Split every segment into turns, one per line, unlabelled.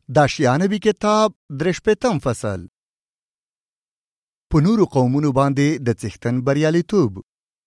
د اشعیا کتاب 83 فصل. په نورو قومونو باندې د څښتن بریالیتوب.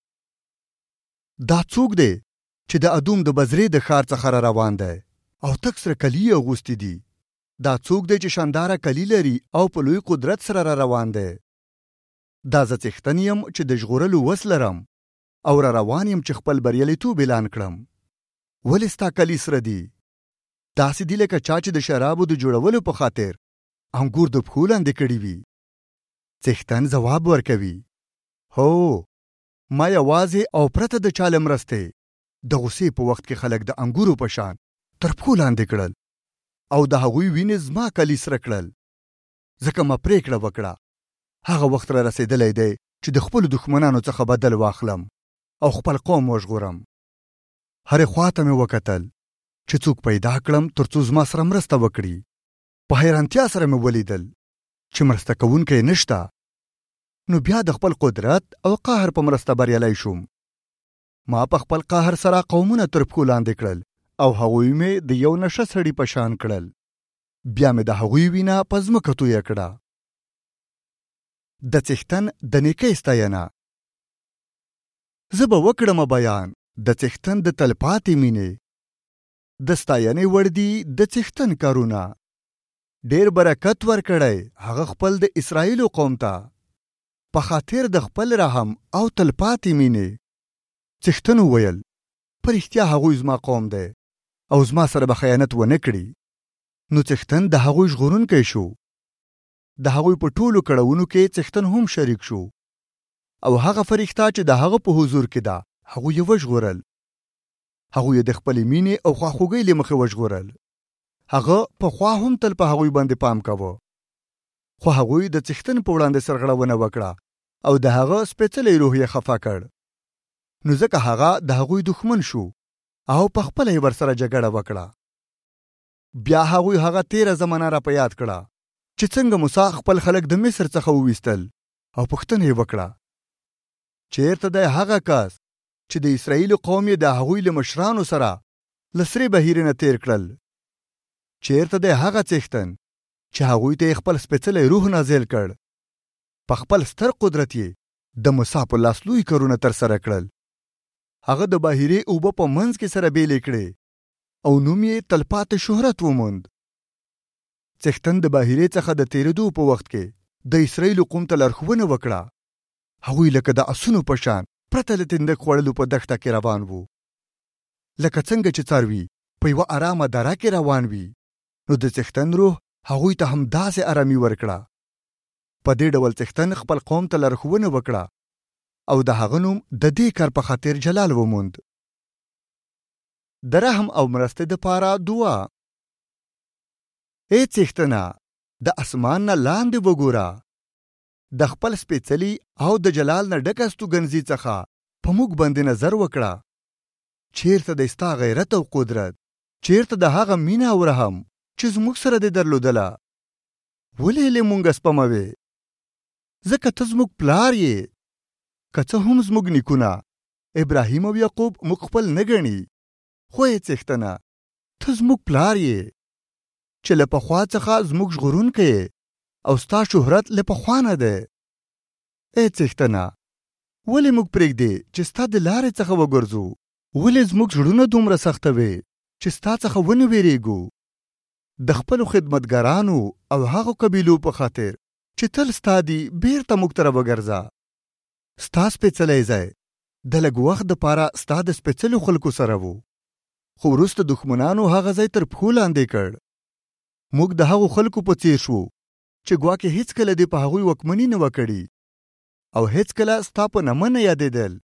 دا څوک دی چې د ادوم د بزرې د ښار څخه را روان دی او تک سره کلی اغوستي دي؟ دا څوک دی چې شانداره کلی لري او په لوی قدرت سره را روان دی؟ دا زه څښتن یم چې د ژغورلو وس لرم او را روان یم چې خپل بریالیتوب اعلان کړم. ولې ستا کلی سره دي؟ داسې دي لکه چا چې د شرابو د جوړولو په خاطر انګور د پښو لاندې کړي وي. څښتن ځواب ورکوي: هو، ما یوازې او پرته د چا له مرستې د غوسې په وخت کې خلک د انګورو په شان تر پښو لاندې کړل او د هغوی وینې زما کلی سره کړل. ځکه ما پرېکړه وکړه هغه وخت را رسېدلی دی چې د خپلو دښمنانو څخه بدل واخلم او خپل قوم وژغورم. هرې خواته مې وکتل چې څوک پیدا کړم تر څو زما سره مرسته وکړي. په حیرانتیا سره مې ولیدل چې مرسته کوونکی نشته. نو بیا د خپل قدرت او قهر په مرسته بریالی شوم. ما په خپل قهر سره قومونه تر پښو لاندې کړل او هغوی مې د یو نشه سړي په شان کړل. بیا مې د هغوی وینه په ځمکه تویه کړه. د څښتن د نیکۍ ستاینه. زه به وکړم بیان د څښتن د تلپاتې مینې. د ستاینې وړ دي د څښتن کارونه. ډېر برکت ورکړی هغه خپل د اسرائیلو قوم ته په خاطر د خپل رحم او تلپاتې مینې. څښتن وویل: په رښتیا هغوی زما قوم دی او زما سره به خیانت ونه کړي. نو څښتن د هغوی ژغورونکی شو. د هغوی په ټولو کړاوونو کې څښتن هم شریک شو او هغه فرښته چې د هغه په حضور کې ده هغوی یې وژغورل. هغوی د خپلې مینې او خواخوږۍ له مخې وژغورل. هغه پخوا هم تل په هغوی باندې پام کوه، خو هغوی د څښتن په وړاندې سرغړونه وکړه او د هغه سپېڅلی روح یې خفه کړ. نو ځکه هغه د هغوی دښمن شو او په خپله یې ورسره جګړه وکړه. بیا هغوی هغه تیره زمانه را په یاد کړه چې څنګه موسی خپل خلک د مصر څخه وویستل او پوښتنه یې وکړه: چېرته دی هغه کس چې د اسرائیلو قوم یې د هغوی له مشرانو سره له سرې بهیرې نه تیر کړل؟ چېرته دی هغه څښتن چې هغوی ته یې خپل سپېڅلی روح نازل کړ؟ په خپل ستر قدرت یې د موسی په لاس لوی کارونه ترسره کړل. هغه د بهیرې اوبه په منځ کې سره بیلې کړې او نوم یې تلپاتې شهرت وموند. څښتن د بهیرې څخه د تېرېدو په وخت کې د اسرائیلو قوم ته لارښوونه وکړه. هغوی لکه د اسونو په شان پرته له تندک خوړلو په دښته کې روان وو. لکه څنګه چې څاروي په یوه ارامه دره کې روان وي، نو د څښتن روح هغوی ته هم داسې ارامي ورکړه. په دې ډول څښتن خپل قوم ته لارښوونه وکړه او د هغه نوم د دې کار په خاطر جلال وموند. د رحم او مرستې دپاره دعا. ای څښتنه، د اسمان نه لاندې وګوره. د خپل سپېڅلي او د جلال نه ډکه استوګنځي څخه په موږ باندې نظر وکړه. چېرته دی ستا غیرت او قدرت؟ چېرته د هغه مینه او رحم چې زموږ سره دې درلودله؟ ولې له موږ سپموې؟ ځکه ته زموږ پلار یې. که څه هم زموږ نیکونه ابراهیم او یعقوب موږ خپل نه ګڼي، خو یې څښتنه ته زموږ پلار یې چې له پخوا څخه زموږ ژغورونکی یې او ستا شهرت له پخوا نه دی. ای څښتنه، ولې موږ پرېږدې چې ستا د لارې څخه وګرځو؟ ولې زموږ زړونه دومره سختوې چې ستا څخه ونه وېرېږو؟ د خپلو خدمتګارانو او هغو قبیلو په خاطر چې تل ستا دي بیرته موږ ته راوګرځه. ستا سپېڅلی ځای د لږ وخت دپاره ستا د سپېڅلو خلکو سره و، خو وروسته دښمنانو هغه ځای تر پښو لاندې کړ. موږ د هغو خلکو په څیر شو چې ګواکې هیڅکله دې په هغوی واکمني نه وه کړې او هیڅکله ستا په نامه نه یادېدل.